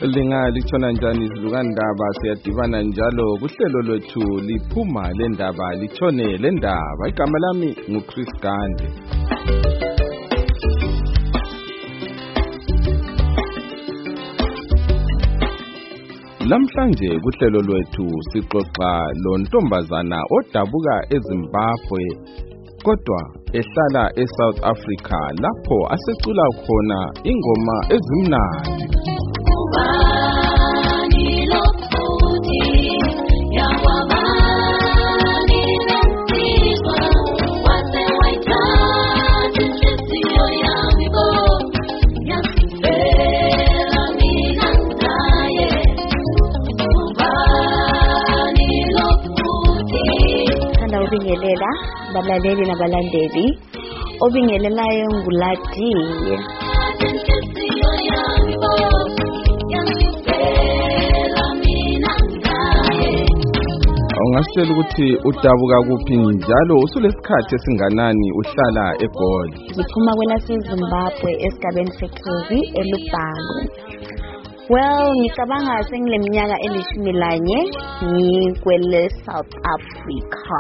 Lingalitshona njani izilukandaba siyadibana njalo kuhlelo lwethu liphuma lendaba litshone lendaba. Igama lami nguChris Gande. Lamhlanje kuhlelo lwethu sixoxa lo ntombazana odabuka eZimbabwe kodwa ehlala eSouth Africa lapho asecula khona ingoma ezimnandi. Obingelela balaleli nabalandeli obingelelayo nguladi Ungasitshela ukuthi udabuka kuphi njalo usulesikhathi esinganani uhlala eGoli? Ngiphuma kwelaseZimbabwe esigabeni seKhozi eLupalo. Well, ngicabanga sengileminyaka eli-11 ngikwele South Africa.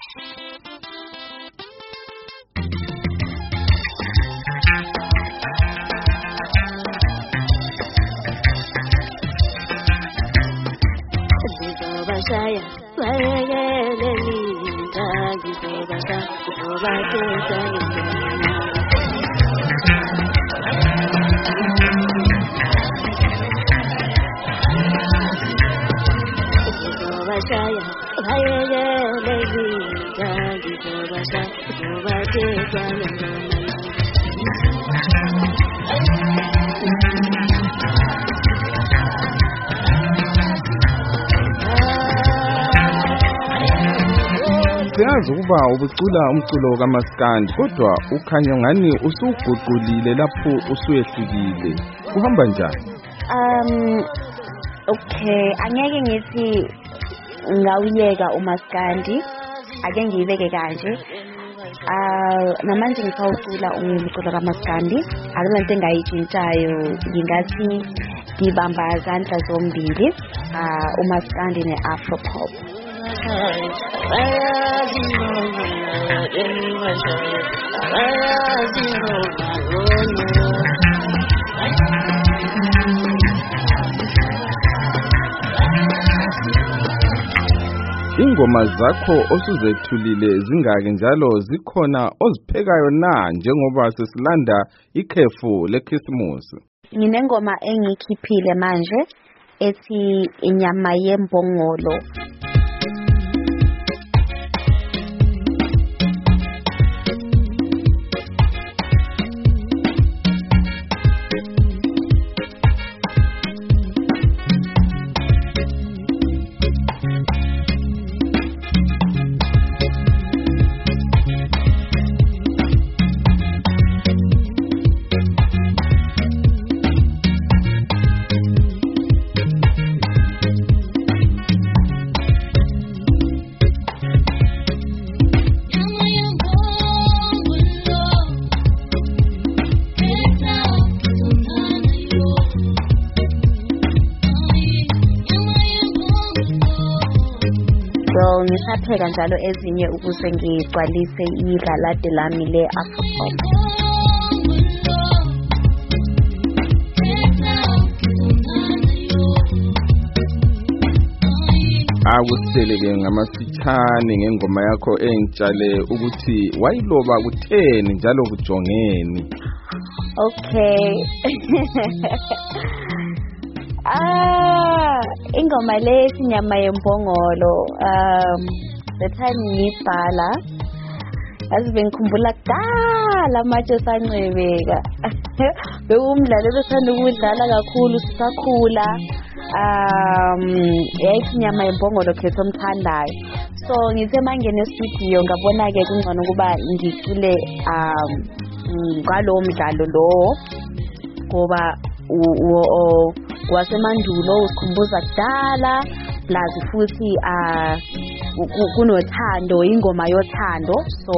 Siyazi ukuba ubucula umculo kaMaskandi kodwa ukhanya ngani usuguqulile lapho usuyehlukile. Kuhamba njani? Okay, angeke ngithi ngawuyeka uMaskandi, ake ngiyibeke kanje. Namanje ngisawucula umculo kaMaskandi, akulento engayitshintshayo, ngingathi ngibamba izandla zombili, uMaskandi neAfropop. Ingoma zakho osuzethulile zingake njalo zikhona oziphekayo na njengoba sesilanda ikhefu leChristmas? Nginengoma engikhiphile manje ethi inyama yembongolo. Ngisapheka njalo ezinye ukuze ngigcwalise igalade lami le-Afropop. Akusitshele-ke ngamafitshane ngengoma yakho engitshale ukuthi wayiloba kutheni njalo kujongeni. Okay. Ingoma le inyama yembongolo the time ngibhala yazi ngikhumbula kudala manje sancebeka bewumdlalo besithanda ukudlala kakhulu sisakhula yayithi inyama yembongolo khetho omthandayo so ngithe mangene studio ngabona ke kungcono kuba ngicule ngalo mdlalo lo ngoba wasemandulo usikhumbuza kudala plus futhi kunothando ingoma yothando so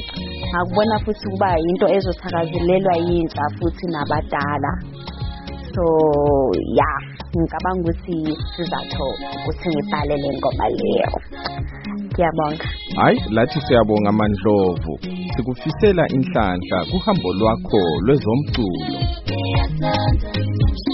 ngakubona futhi kuba into ezothakazelelwa yintsha futhi nabadala so ya ngicabanga ukuthi sizatho ukuthi ngibhale le ngoma leyo. Ngiyabonga. Hayi, lathi siyabonga Mandlovu, sikufisela inhlanhla kuhambo lwakho lwezomculo.